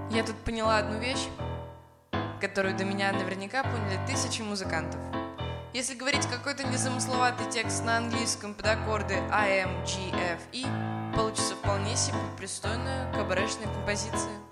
Я тут поняла одну вещь, которую до меня наверняка поняли тысячи музыкантов. Если говорить какой-то незамысловатый текст на английском под аккорды AM, G, F, E, получится вполне себе пристойная кабарешная композиция.